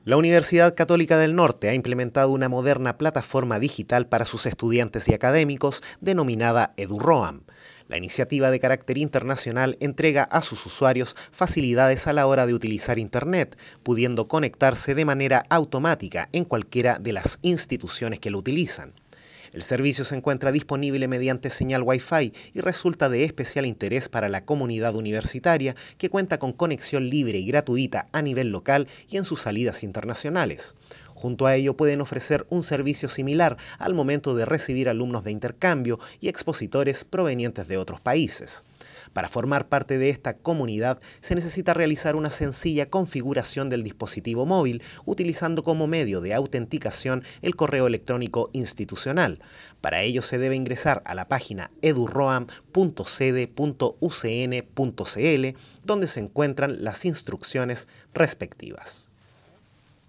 La Universidad Católica del Norte ha implementado una moderna plataforma digital para sus estudiantes y académicos denominada EduRoam. La iniciativa de carácter internacional entrega a sus usuarios facilidades a la hora de utilizar Internet, pudiendo conectarse de manera automática en cualquiera de las instituciones que lo utilizan. El servicio se encuentra disponible mediante señal Wi-Fi y resulta de especial interés para la comunidad universitaria que cuenta con conexión libre y gratuita a nivel local y en sus salidas internacionales. Junto a ello pueden ofrecer un servicio similar al momento de recibir alumnos de intercambio y expositores provenientes de otros países. Para formar parte de esta comunidad se necesita realizar una sencilla configuración del dispositivo móvil utilizando como medio de autenticación el correo electrónico institucional. Para ello se debe ingresar a la página eduroam.cede.ucn.cl donde se encuentran las instrucciones respectivas.